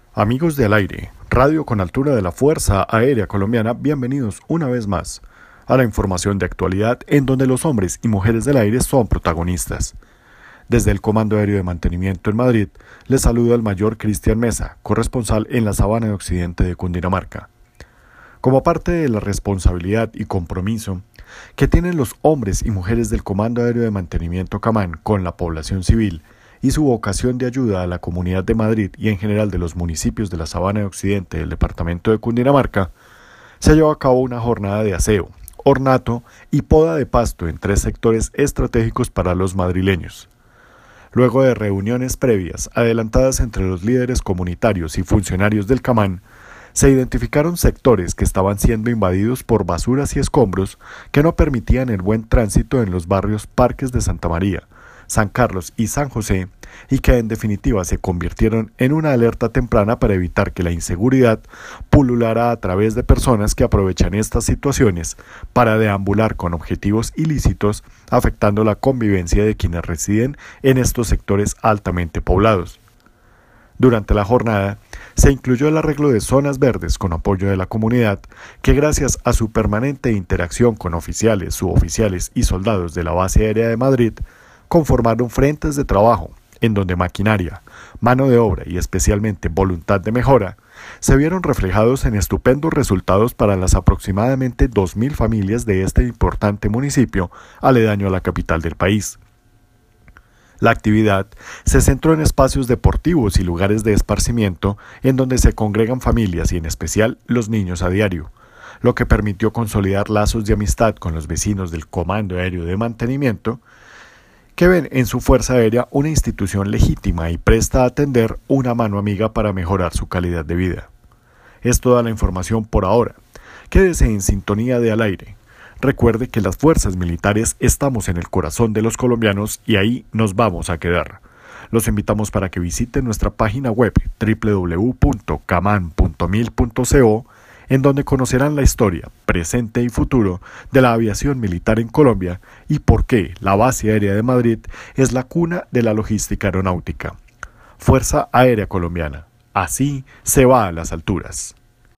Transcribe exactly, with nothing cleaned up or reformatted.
Amigos de Al Aire, radio con altura de la Fuerza Aérea Colombiana, bienvenidos una vez más a la información de actualidad en donde los hombres y mujeres del aire son protagonistas. Desde el Comando Aéreo de Mantenimiento en Madrid, les saluda el mayor Cristian Mesa, corresponsal en la Sabana de Occidente de Cundinamarca. Como parte de la responsabilidad y compromiso que tienen los hombres y mujeres del Comando Aéreo de Mantenimiento Camán con la población civil y su vocación de ayuda a la Comunidad de Madrid y en general de los municipios de la Sabana de Occidente del departamento de Cundinamarca, se llevó a cabo una jornada de aseo, ornato y poda de pasto en tres sectores estratégicos para los madrileños. Luego de reuniones previas adelantadas entre los líderes comunitarios y funcionarios del Camán, se identificaron sectores que estaban siendo invadidos por basuras y escombros que no permitían el buen tránsito en los barrios Parques de Santa María, San Carlos y San José, y que en definitiva se convirtieron en una alerta temprana para evitar que la inseguridad pululara a través de personas que aprovechan estas situaciones para deambular con objetivos ilícitos, afectando la convivencia de quienes residen en estos sectores altamente poblados. Durante la jornada, se incluyó el arreglo de zonas verdes con apoyo de la comunidad, que gracias a su permanente interacción con oficiales, suboficiales y soldados de la Base Aérea de Madrid, conformaron frentes de trabajo, en donde maquinaria, mano de obra y especialmente voluntad de mejora, se vieron reflejados en estupendos resultados para las aproximadamente dos mil familias de este importante municipio aledaño a la capital del país. La actividad se centró en espacios deportivos y lugares de esparcimiento en donde se congregan familias y en especial los niños a diario, lo que permitió consolidar lazos de amistad con los vecinos del Comando Aéreo de Mantenimiento, que ven en su Fuerza Aérea una institución legítima y presta a atender una mano amiga para mejorar su calidad de vida. Es toda la información por ahora. Quédese en sintonía de Al Aire. Recuerde que las fuerzas militares estamos en el corazón de los colombianos y ahí nos vamos a quedar. Los invitamos para que visiten nuestra página web doble u doble u doble u punto caman punto mil punto co, en donde conocerán la historia, presente y futuro de la aviación militar en Colombia y por qué la Base Aérea de Madrid es la cuna de la logística aeronáutica. Fuerza Aérea Colombiana. Así se va a las alturas.